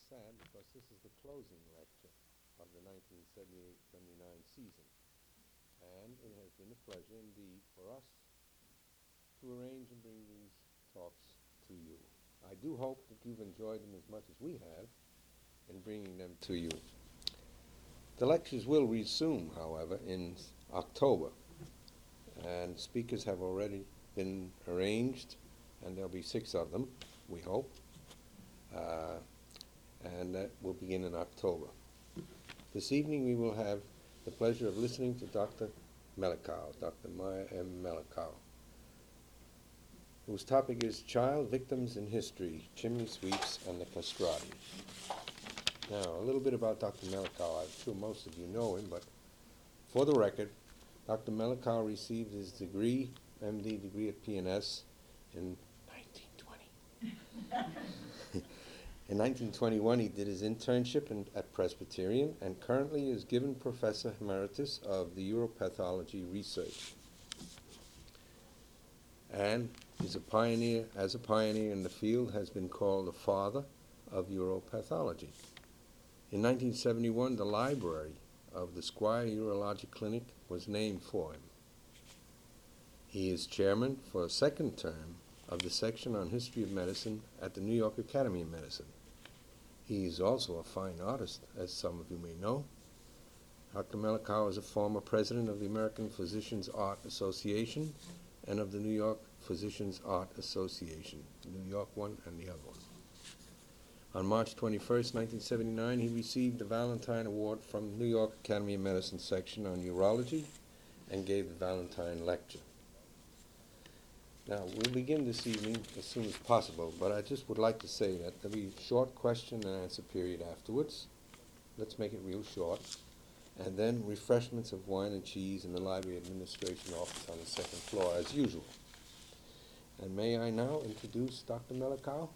sad because this is the closing lecture of the 1978-79 season. And it has been a pleasure indeed for us to arrange and bring these talks to you. I do hope that you've enjoyed them as much as we have in bringing them to you. The lectures will resume, however, in October, and speakers have already been arranged, and there'll be 6 of them, we hope, and that will begin in October. This evening we will have the pleasure of listening to Dr. Melikow, Dr. Maya M. Melikow, whose topic is Child Victims in History, Chimney Sweeps and the Castrati. Now, a little bit about Dr. Melikow. I'm sure most of you know him, but for the record, Dr. Melikow received his degree, MD degree at PNS in 1920. In 1921, he did his internship at Presbyterian and currently is given Professor Emeritus of the Uropathology Research. And is a pioneer in the field, has been called the father of uropathology. In 1971, the library of the Squire Urologic Clinic was named for him. He is chairman for a second term of the section on history of medicine at the New York Academy of Medicine. He is also a fine artist, as some of you may know. Dr. Melikow is a former president of the American Physicians Art Association and of the New York Physicians Art Association, the New York one and the other one. On March 21st, 1979, he received the Valentine Award from the New York Academy of Medicine section on urology and gave the Valentine Lecture. Now, we'll begin this evening as soon as possible, but I just would like to say that there'll be a short question and answer period afterwards. Let's make it real short. And then refreshments of wine and cheese in the Library Administration office on the second floor, as usual. And may I now introduce Dr. Melikow?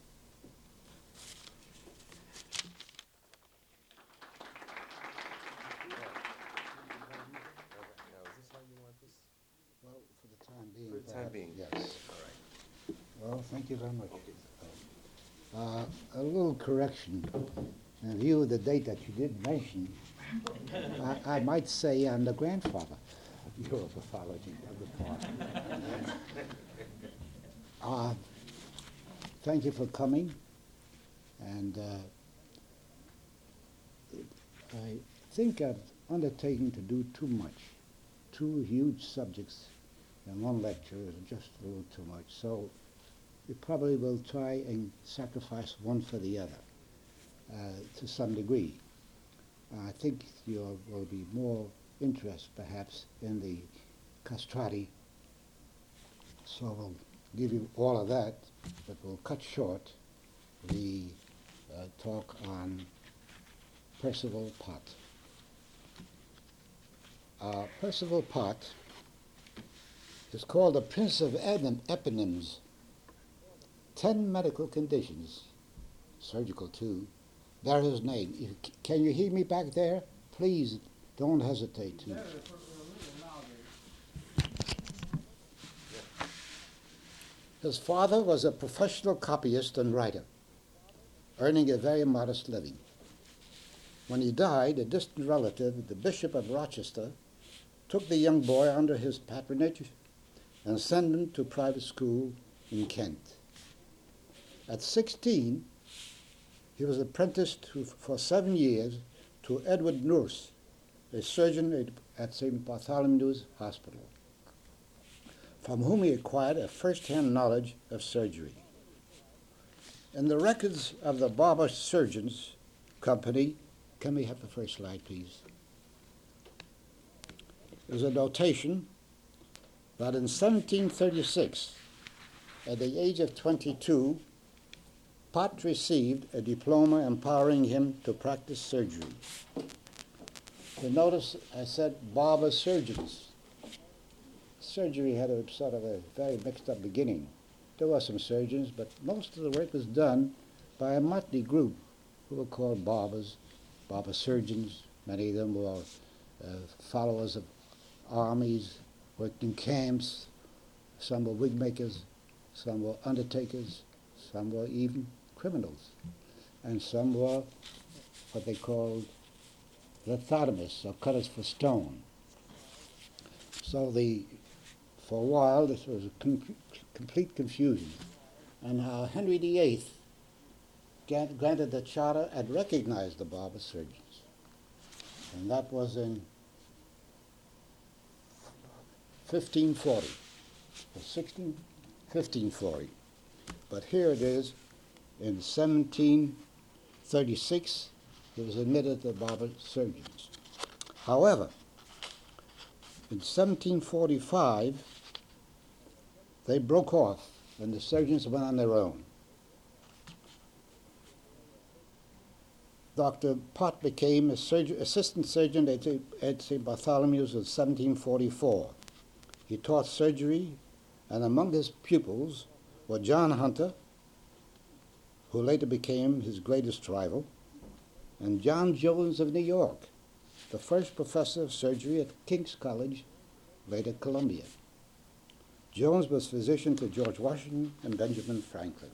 Well, for the time being. For the time being. Yes. All right. Well, thank you very much. Okay. A little correction. In view of the date that you did mention, I might say I'm the grandfather of uropathology of the part. Thank you for coming. And I think I've undertaken to do too much. 2 huge subjects in one lecture is just a little too much. So we probably will try and sacrifice one for the other to some degree. I think you will be more interested perhaps in the castrati. So we'll give you all of that, but we'll cut short the talk on Percival Pott. Percival Pott is called the Prince of Eponyms. 10 medical conditions, surgical too, bear his name. Can you hear me back there? Please don't hesitate to. His father was a professional copyist and writer, earning a very modest living. When he died, a distant relative, the Bishop of Rochester, took the young boy under his patronage and sent him to private school in Kent. At 16, he was apprenticed for 7 years to Edward Nourse, a surgeon at St. Bartholomew's Hospital, from whom he acquired a first-hand knowledge of surgery. In the records of the Barber Surgeons Company, can we have the first slide, please? There's a notation that in 1736, at the age of 22, Pott received a diploma empowering him to practice surgery. You notice I said barber surgeons. Surgery had a sort of a very mixed up beginning. There were some surgeons, but most of the work was done by a motley group who were called barbers, barber surgeons. Many of them were followers of armies, worked in camps. Some were wig makers, some were undertakers, some were even criminals. and some were what they called lithotomists, or cutters for stone. So for a while this was a complete confusion. And Henry VIII granted the charter and recognized the barber surgeons. And that was in 1540, or 1540. But here it is, in 1736, it was admitted to barber surgeons. However, in 1745, they broke off and the surgeons went on their own. Dr. Pott became assistant surgeon at St. Bartholomew's in 1744. He taught surgery, and among his pupils were John Hunter, who later became his greatest rival, and John Jones of New York, the first professor of surgery at King's College, later Columbia. Jones was physician to George Washington and Benjamin Franklin.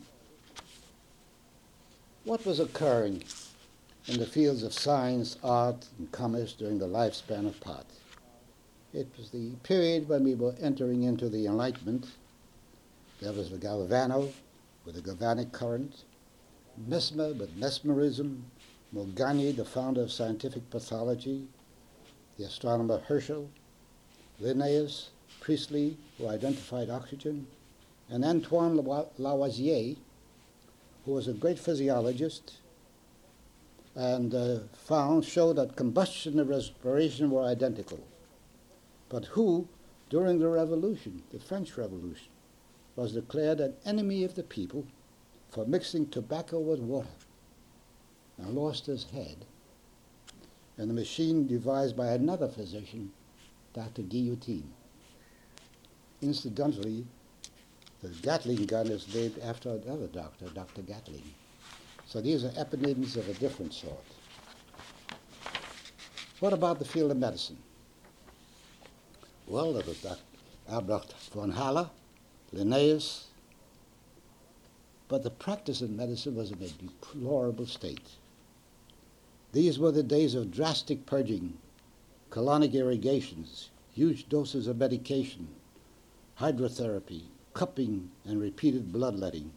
What was occurring in the fields of science, art, and commerce during the lifespan of Pott? It was the period when we were entering into the Enlightenment. There was the Galvano with the galvanic current, Mesmer with mesmerism, Morgagni, the founder of scientific pathology, the astronomer Herschel, Linnaeus, Priestley, who identified oxygen, and Antoine Lavoisier, who was a great physiologist and showed that combustion and respiration were identical, but who, during the Revolution, the French Revolution, was declared an enemy of the people for mixing tobacco with water, and lost his head in a machine devised by another physician, Dr. Guillotine. Incidentally, the Gatling gun is named after another doctor, Dr. Gatling. So these are eponyms of a different sort. What about the field of medicine? Well, there was Dr. Albrecht von Haller, Linnaeus, but the practice of medicine was in a deplorable state. These were the days of drastic purging, colonic irrigations, huge doses of medication, hydrotherapy, cupping, and repeated bloodletting.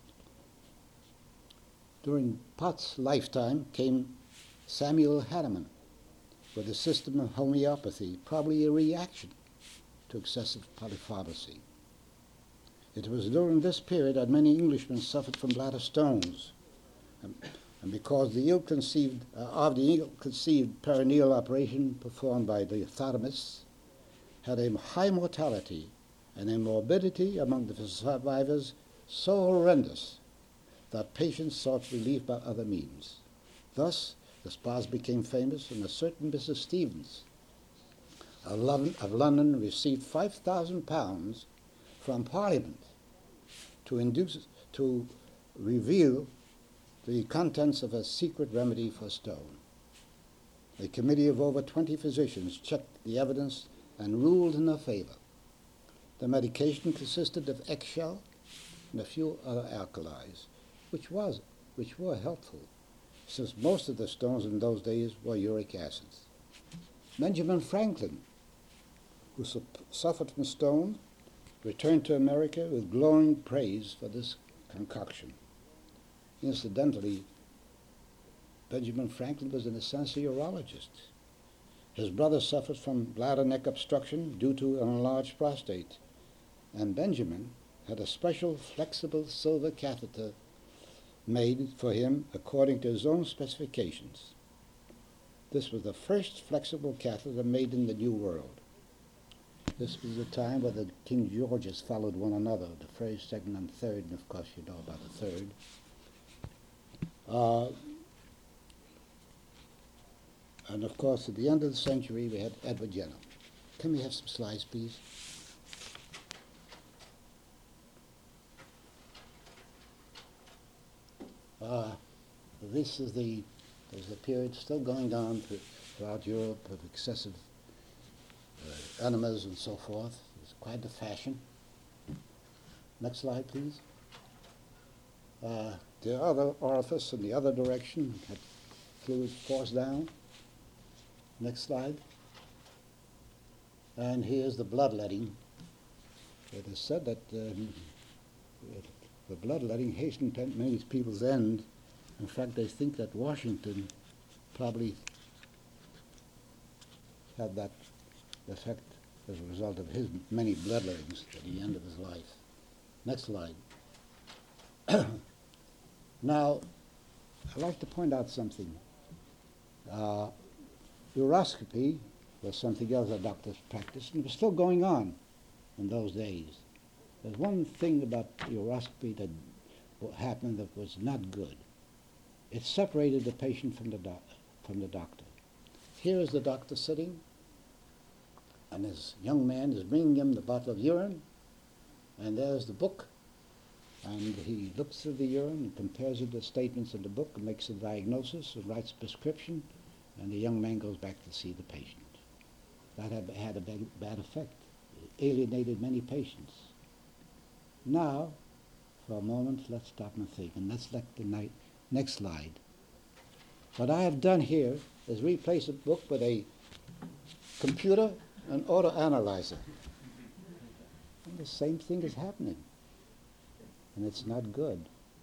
During Pott's lifetime came Samuel Hahnemann with a system of homeopathy, probably a reaction to excessive polypharmacy. It was during this period that many Englishmen suffered from bladder stones, and because the ill-conceived perineal operation performed by the lithotomists had a high mortality and a morbidity among the survivors so horrendous that patients sought relief by other means. Thus, the spas became famous, and a certain Mrs. Stevens of London received £5,000 from Parliament to reveal the contents of a secret remedy for stone. A committee of over 20 physicians checked the evidence and ruled in her favor. The medication consisted of eggshell and a few other alkalis, which were helpful, since most of the stones in those days were uric acids. Benjamin Franklin, who suffered from stones, returned to America with glowing praise for this concoction. Incidentally, Benjamin Franklin was in a sense a urologist. His brother suffered from bladder neck obstruction due to an enlarged prostate, and Benjamin had a special flexible silver catheter made for him according to his own specifications. This was the first flexible catheter made in the New World. This was the time where the King Georges followed one another, the first, second, and third, and of course you know about the third. And of course, at the end of the century, we had Edward Jenner. Can we have some slides, please? There's a period still going on throughout Europe of excessive enemas and so forth. It's quite the fashion. Next slide, please. The other orifice in the other direction had fluid forced down. Next slide. And here's the bloodletting. It is said that the bloodletting hastened many people's end. In fact, they think that Washington probably had that effect as a result of his many bloodlettings at the end of his life. Next slide. Now, I'd like to point out something. Uroscopy was something else that doctors practiced, and it was still going on in those days. There's one thing about uroscopy that happened that was not good. It separated the patient from the doctor. Here is the doctor sitting, and this young man is bringing him the bottle of urine, and there's the book, and he looks through the urine and compares it to statements in the book and makes a diagnosis and writes a prescription, and the young man goes back to see the patient. That had a bad effect. It alienated many patients. Now, for a moment, let's stop and think, and let's let the next slide. What I have done here is replace a book with a computer and auto-analyzer. And the same thing is happening. And it's not good.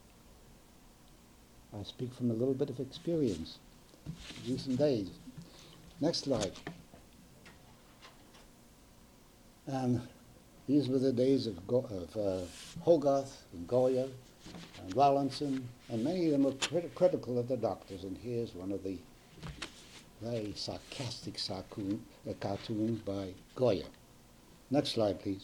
I speak from a little bit of experience, recent days. Next slide. And these were the days of Hogarth and Goya and Rawlinson, and many of them were critical of the doctors. And here's one of the very sarcastic cartoons by Goya. Next slide, please.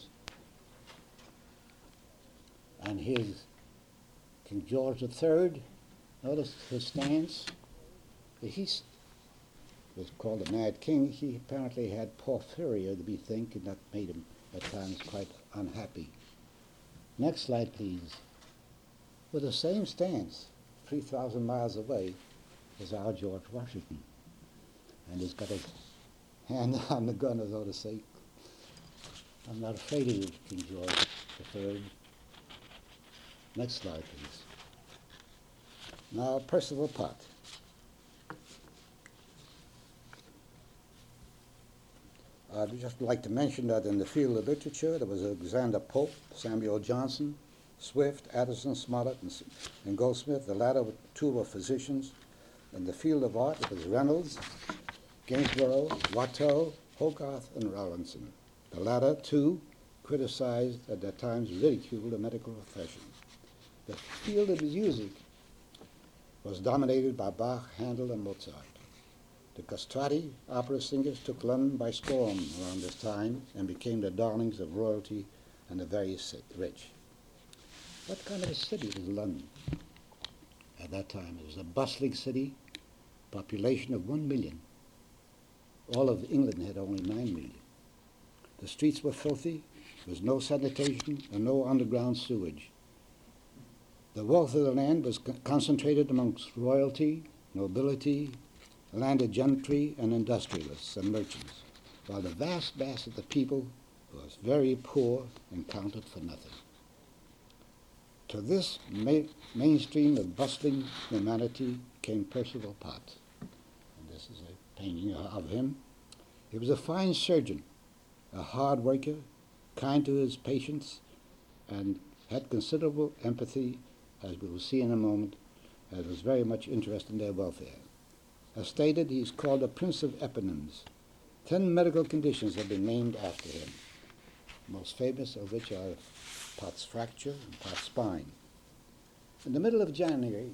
And here's King George III. Notice his stance. He was called the Mad King. He apparently had porphyria, we think, and that made him at times quite unhappy. Next slide, please. With the same stance, 3,000 miles away, is our George Washington. And he's got his hand on the gun, so to say. I'm not afraid of you, King George III. Next slide, please. Now, Percival Pott. I'd just like to mention that in the field of literature, there was Alexander Pope, Samuel Johnson, Swift, Addison, Smollett, and Goldsmith. The latter two were physicians. In the field of art, it was Reynolds, Gainsborough, Watteau, Hogarth, and Rawlinson. The latter two criticized, at their times ridiculed, the medical profession. The field of music was dominated by Bach, Handel, and Mozart. The castrati opera singers took London by storm around this time and became the darlings of royalty and the very rich. What kind of a city was London at that time? It was a bustling city, population of 1 million. All of England had only 9 million. The streets were filthy, there was no sanitation and no underground sewage. The wealth of the land was concentrated amongst royalty, nobility, landed gentry, and industrialists and merchants, while the vast mass of the people was very poor and counted for nothing. To this mainstream of bustling humanity came Percival Pott. And this is a painting of him. He was a fine surgeon, a hard worker, kind to his patients, and had considerable empathy, as we will see in a moment, and was very much interested in their welfare. As stated, he is called a prince of eponyms. 10 medical conditions have been named after him, most famous of which are Pott's fracture and Pott's spine. In the middle of January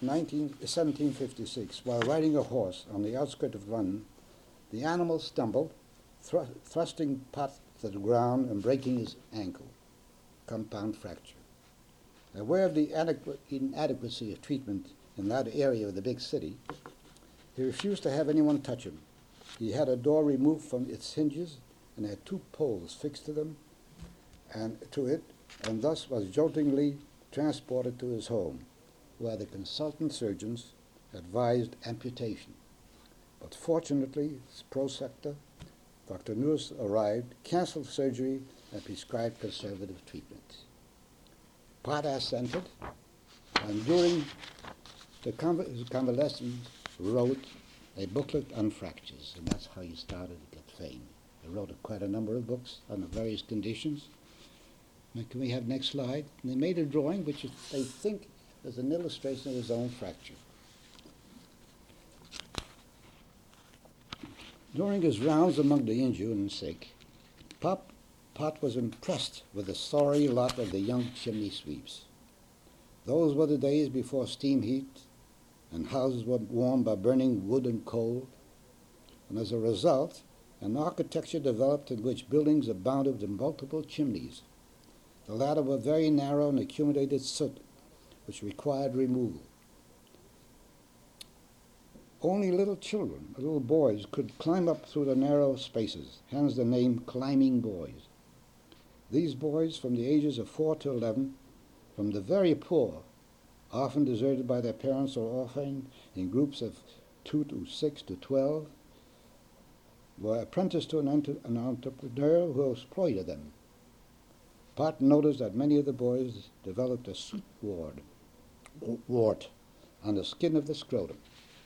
1756, while riding a horse on the outskirts of London, the animal stumbled, thrusting Pott to the ground and breaking his ankle, compound fracture. Aware of the inadequacy of treatment in that area of the big city, he refused to have anyone touch him. He had a door removed from its hinges and had 2 poles fixed to them and to it, and thus was joltingly transported to his home, where the consultant surgeons advised amputation. But fortunately, his prosector, Dr. Nurse, arrived, canceled surgery, and prescribed conservative treatment. Pott assented, And during his convalescence, wrote a booklet on fractures, and that's how he started to get fame. He wrote quite a number of books on the various conditions. Now, can we have next slide? And they made a drawing which they think is an illustration of his own fracture. During his rounds among the injured and sick, Pot was impressed with the sorry lot of the young chimney sweeps. Those were the days before steam heat, and houses were warmed by burning wood and coal, and as a result, an architecture developed in which buildings abounded in multiple chimneys. The latter were very narrow and accumulated soot, which required removal. Only little children, little boys, could climb up through the narrow spaces, hence the name climbing boys. These boys, from the ages of 4 to 11, from the very poor, often deserted by their parents or orphaned in groups of 2 to 6 to 12, were apprenticed to an entrepreneur who exploited them. Pot noticed that many of the boys developed a soot wart on the skin of the scrotum.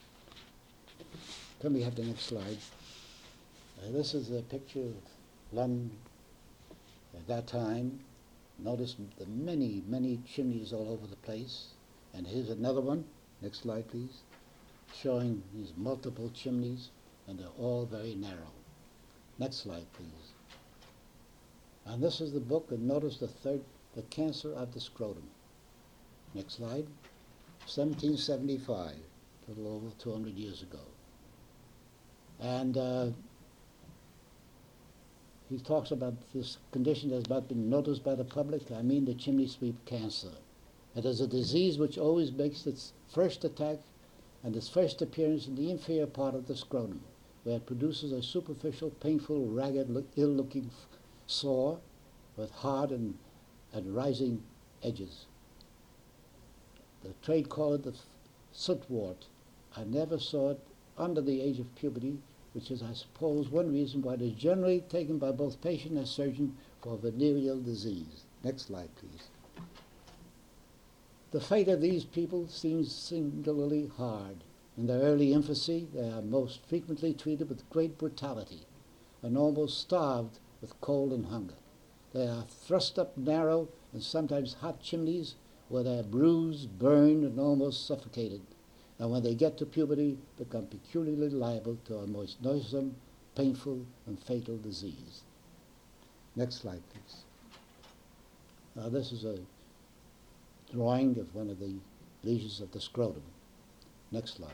Can we have the next slide? This is a picture of London at that time. Notice the many, many chimneys all over the place. And here's another one. Next slide, please. Showing these multiple chimneys, and they're all very narrow. Next slide, please. And this is the book, and notice the cancer of the scrotum. Next slide. 1775, a little over 200 years ago. And he talks about this condition that has not been noticed by the public. I mean the chimney sweep cancer. It is a disease which always makes its first attack and its first appearance in the inferior part of the scrotum, where it produces a superficial, painful, ragged, ill-looking sore with hard and rising edges. The trade call it the soot wart. I never saw it under the age of puberty, which is, I suppose, one reason why it is generally taken by both patient and surgeon for venereal disease. Next slide, please. The fate of these people seems singularly hard. In their early infancy, they are most frequently treated with great brutality and almost starved with cold and hunger. They are thrust up narrow and sometimes hot chimneys where they are bruised, burned, and almost suffocated. And when they get to puberty, become peculiarly liable to a most noisome, painful, and fatal disease. Next slide, please. Now this is a drawing of one of the lesions of the scrotum. Next slide.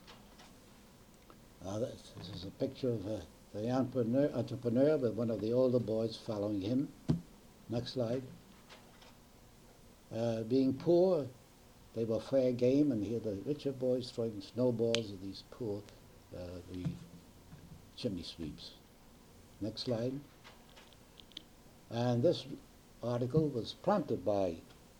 This is a picture of the entrepreneur with one of the older boys following him. Next slide. Being poor, they were fair game, and here the richer boys throwing snowballs at these poor the chimney sweeps. Next slide. And this article was prompted by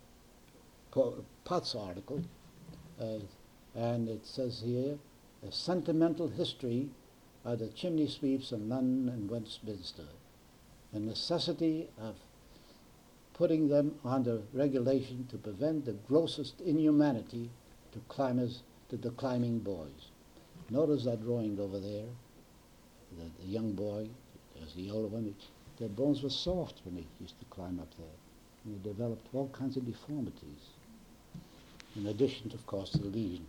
Pot's article, and it says here, a sentimental history of the chimney sweeps in London and Westminster, the necessity of putting them under regulation to prevent the grossest inhumanity to the climbing boys. Notice that drawing over there, the young boy, there's the older one. Their bones were soft when they used to climb up there, and they developed all kinds of deformities, in addition, of course, to the lesion.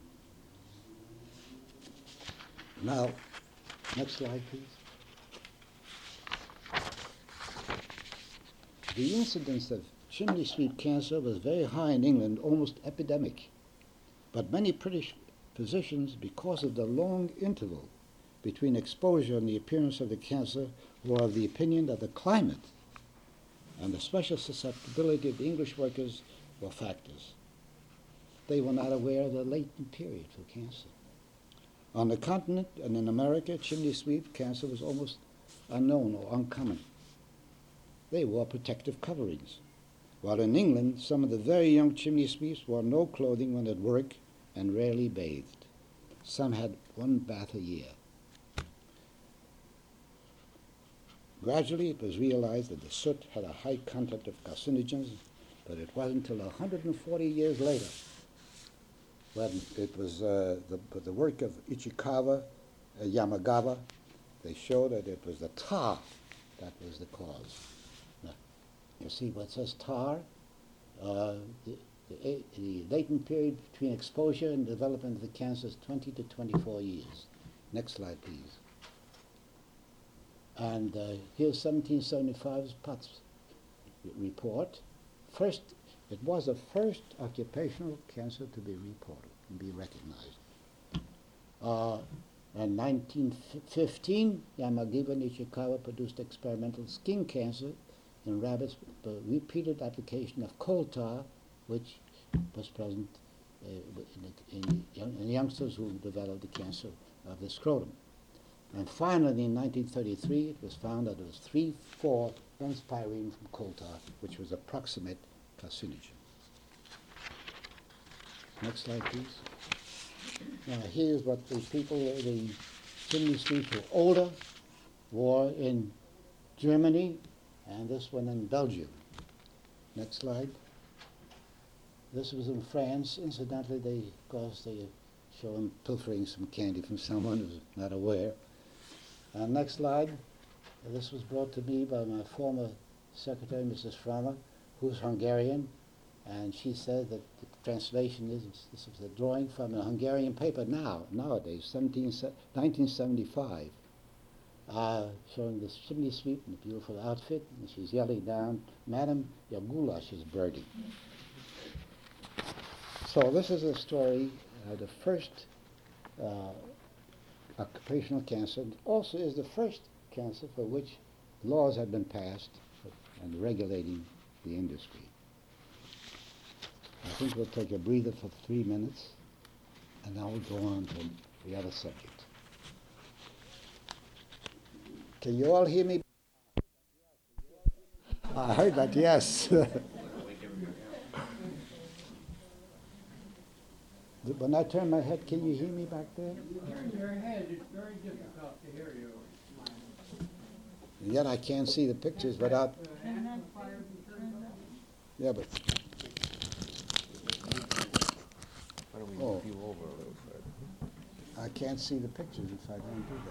Now, next slide, please. The incidence of chimney sweep cancer was very high in England, almost epidemic. But many British physicians, because of the long interval between exposure and the appearance of the cancer, were of the opinion that the climate and the special susceptibility of the English workers were factors. They were not aware of the latent period for cancer. On the continent and in America, chimney sweep cancer was almost unknown or uncommon. They wore protective coverings, while in England, some of the very young chimney sweeps wore no clothing when at work and rarely bathed. Some had one bath a year. Gradually, it was realized that the soot had a high content of carcinogens, but it wasn't until 140 years later when it was the work of Ichikawa Yamagawa. They showed that it was the tar that was the cause. Now, you see what says tar? The latent period between exposure and development of the cancer is 20 to 24 years. Next slide, please. And here's 1775's Potts report. First, it was the first occupational cancer to be reported and be recognized. In 1915, Yamagiba and Ishikawa produced experimental skin cancer in rabbits by repeated application of coal tar, which was present in youngsters who developed the cancer of the scrotum. And finally, in 1933, it was found that it was 3,4-benzpyrene from coal tar, which was a proximate carcinogen. Next slide, please. Now, here's what the people, the chimney sweeps were older, wore in Germany, and this one in Belgium. Next slide. This was in France. Incidentally, they show him pilfering some candy from someone who's not aware. Next slide. This was brought to me by my former secretary, Mrs. Frama, who's Hungarian, and she said that the translation is, this is a drawing from a Hungarian paper nowadays, 1975, showing this chimney sweep in a beautiful outfit, and she's yelling down, "Madam, your goulash is burning." So this is a story of the first occupational cancer. It also is the first cancer for which laws have been passed and regulating the industry. I think we'll take a breather for 3 minutes, and then we'll go on to the other subject. Can you all hear me? I heard that, yes. When I turn my head, can you hear me back there? Turn your head, it's very difficult to hear you. And yet I can't see the pictures without... Yeah, but... Why don't we Oh. move you over a little further? I can't see the pictures if I don't do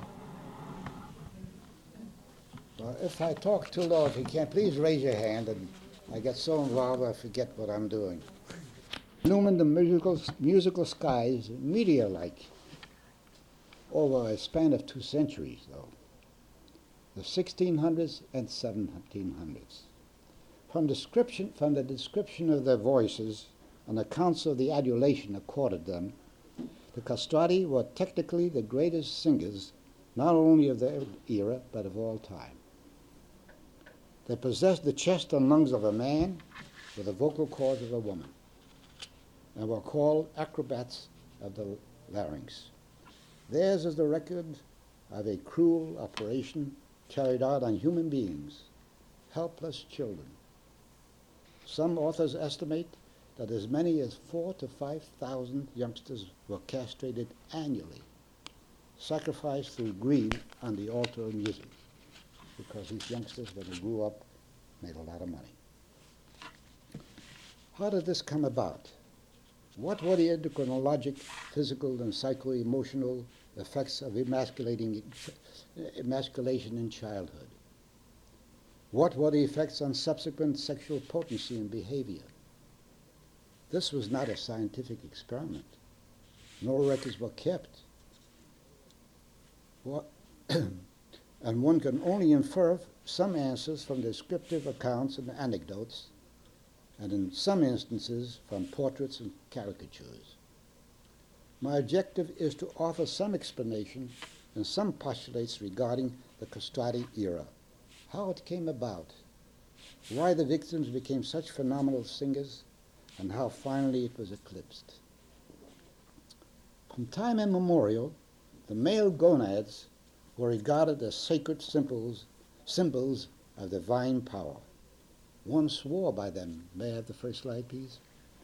that. Well, if I talk too low, if you can, please raise your hand, and I get so involved I forget what I'm doing. Illumined the musical skies meteor-like over a span of 2 centuries, though, the 1600s and 1700s. From the description of their voices and accounts of the adulation accorded them, the castrati were technically the greatest singers, not only of their era, but of all time. They possessed the chest and lungs of a man with the vocal cords of a woman, and were called acrobats of the larynx. Theirs is the record of a cruel operation carried out on human beings, helpless children. Some authors estimate that as many as 4,000 to 5,000 youngsters were castrated annually, sacrificed through greed on the altar of music, because these youngsters, when they grew up, made a lot of money. How did this come about? What were the endocrinologic, physical, and psycho-emotional effects of emasculation in childhood? What were the effects on subsequent sexual potency and behavior? This was not a scientific experiment. No records were kept. And one can only infer some answers from descriptive accounts and anecdotes, and in some instances from portraits and caricatures. My objective is to offer some explanation and some postulates regarding the castrati era, how it came about, why the victims became such phenomenal singers, and how finally it was eclipsed. From time immemorial, the male gonads were regarded as sacred symbols of divine power. One swore by them. May I have the first slide, please?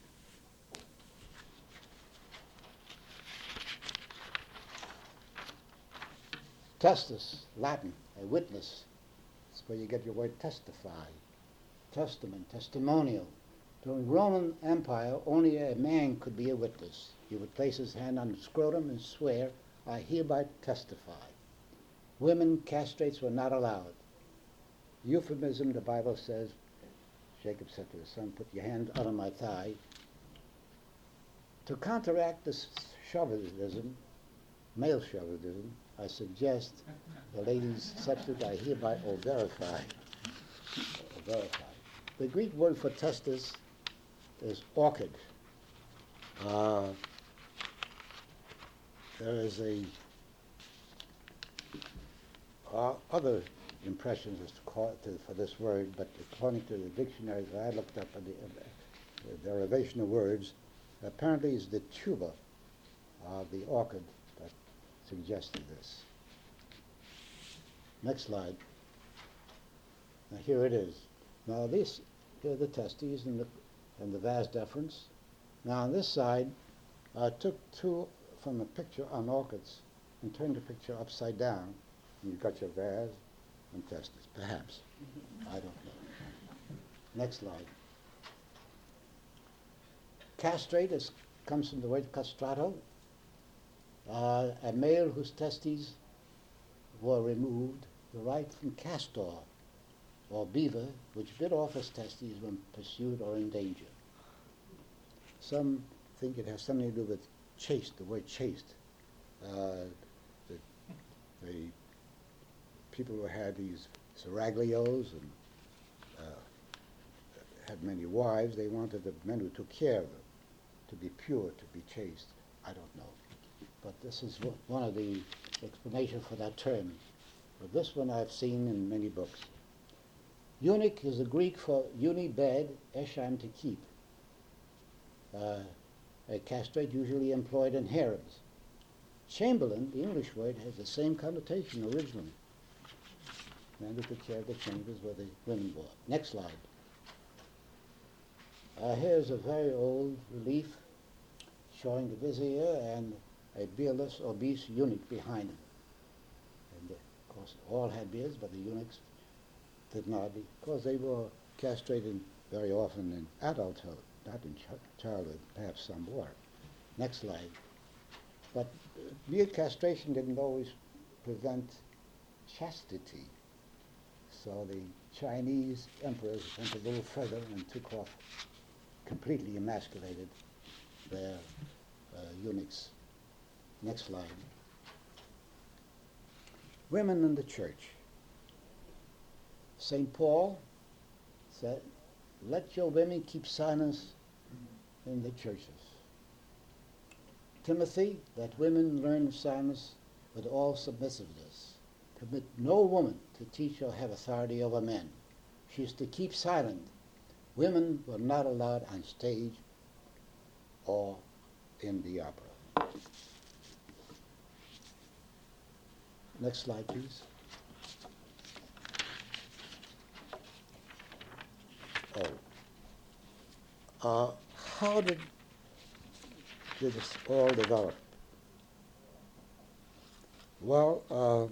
Testis, Latin, a witness. That's where you get your word testify. Testament, testimonial. During Roman Empire, only a man could be a witness. He would place his hand on the scrotum and swear, "I hereby testify." Women castrates were not allowed. Euphemism, the Bible says, Jacob said to his son, "Put your hand under my thigh." To counteract this chauvinism, male chauvinism, I suggest the ladies substitute "I hereby" or verify. The Greek word for testis is orchid. There is other impressions as for this word, but according to the dictionaries that I looked up and the derivation of words, apparently it's the tuba of the orchid that suggested this. Next slide. Now here it is. Now here are the testes and the vas deferens. Now on this side, I took two from a picture on orchids and turned the picture upside down. And you've got your vas and testes, perhaps. I don't know. Next slide. Castrate comes from the word castrato. A male whose testes were removed derived from castor, or beaver, which bit off his testes when pursued or in danger. Some think it has something to do with chaste, the word chaste. The people who had these seraglios and had many wives, they wanted the men who took care of them to be pure, to be chaste. I don't know. But this is one of the explanations for that term. But this one I've seen in many books. Eunuch is the Greek for uni, bed, esham, to keep. A castrate usually employed in harems. Chamberlain, the English word, has the same connotation originally. Men who took care of the chambers where the women were. Next slide. Here's a very old relief showing the vizier and a beardless, obese eunuch behind him. And of course, all had beards, but the eunuchs did not, because they were castrated very often in adulthood, not in childhood. Perhaps some were. Next slide. But beard castration didn't always prevent chastity. So the Chinese emperors went a little further and took off, completely emasculated their eunuchs. Next slide. Women in the church. St. Paul said, "Let your women keep silence in the churches." Timothy, "Let women learn silence with all submissiveness. Permit no woman to teach or have authority over men. She is to keep silent. Women were not allowed on stage or in the opera." Next slide, please. How did this all develop? Well,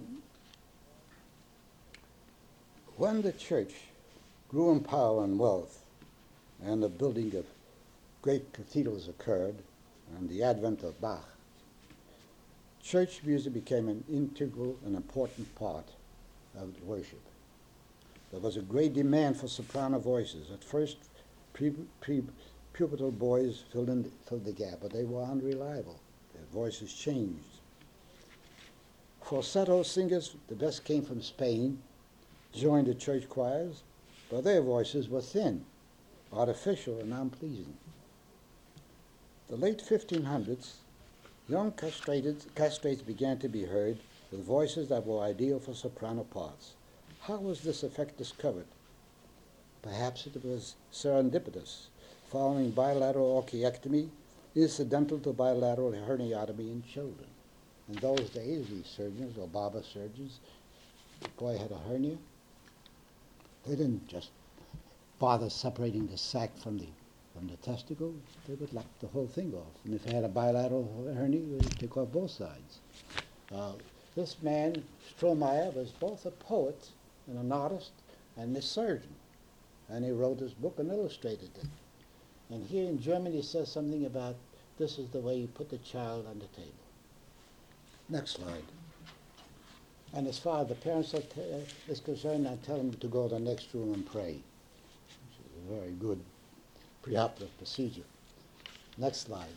when the church grew in power and wealth, and the building of great cathedrals occurred, and the advent of Bach, church music became an integral and important part of worship. There was a great demand for soprano voices. At first, pubertal boys filled the gap, but they were unreliable. Their voices changed. Falsetto singers, the best came from Spain, joined the church choirs, but their voices were thin, artificial, and unpleasing. The late 1500s, young castrates began to be heard with voices that were ideal for soprano parts. How was this effect discovered? Perhaps it was serendipitous, following bilateral orchiectomy, incidental to bilateral herniatomy in children. In those days, these surgeons, or barber surgeons, the boy had a hernia, they didn't just bother separating the sac from the testicle. They would lop the whole thing off. And if they had a bilateral hernia, they would take off both sides. This man, Strohmeyer, was both a poet and an artist and a surgeon. And he wrote his book and illustrated it. And here in Germany it says something about this is the way you put the child on the table. Next slide. And as far as the parents is concerned, I tell them to go to the next room and pray, which is a very good preoperative procedure. Next slide.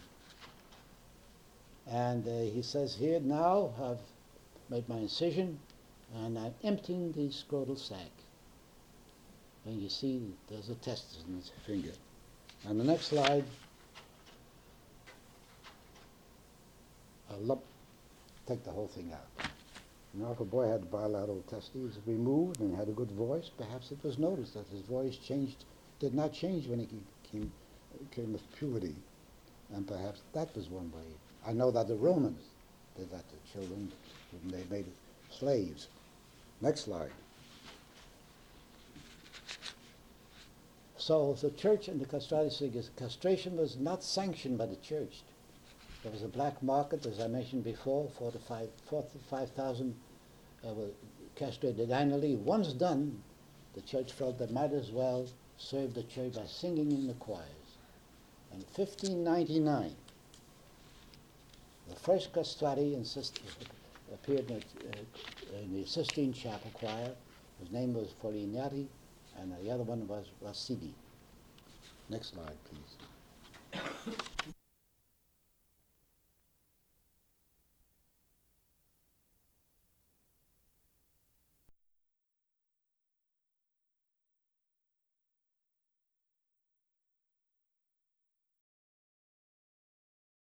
And he says here, now I've made my incision and I'm emptying the scrotal sac. And you see there's a testis in his finger. On the next slide, a lump, take the whole thing out. Now if a boy had bilateral testes removed and had a good voice, perhaps it was noticed that his voice did not change when he came of puberty. And perhaps that was one way. I know that the Romans did that to children when they made slaves. Next slide. So the church and the castration was not sanctioned by the church. There was a black market, as I mentioned before, 4 to 5,000 were castrated annually. Once done, the church felt they might as well serve the church by singing in the choirs. In 1599, the first castrati appeared in the Sistine Chapel choir. His name was Folignaty, and the other one was Rossini. Next slide, please.